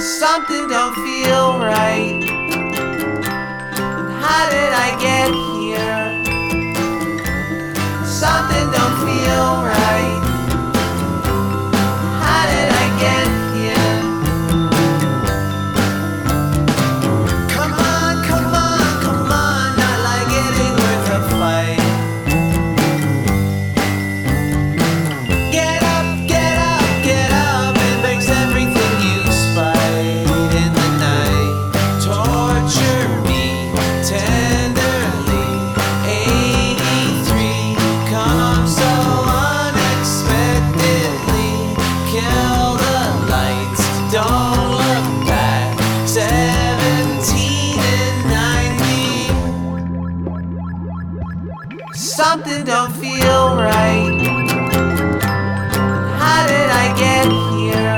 Something don't feel right. And how did I get here? Something don't feel right. How did I get here? Come on, come on, come on, not like it ain't worth a fight. Get up, get up, get up, it makes everything you spite in the night. Torture me tenderly. 83 comes so unexpectedly. Kill the lights, don't look back. 17 and 90. Something don't feel right. How did I get here?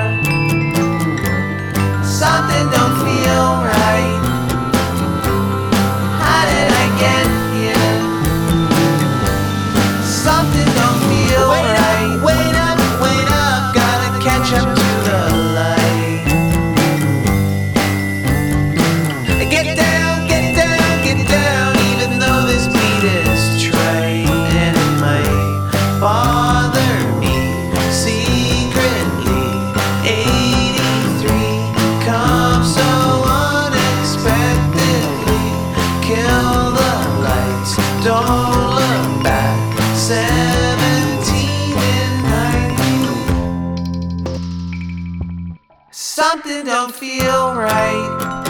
Something don't feel right. How did I get here? Something don't feel right. Wait up, wait up, gotta catch up to the light. Get down, get down, get down, even though this beat is trite and it might bother me secretly. 83 comes so unexpectedly. Kill the lights, don't look back. 17 and 90. Something don't feel right.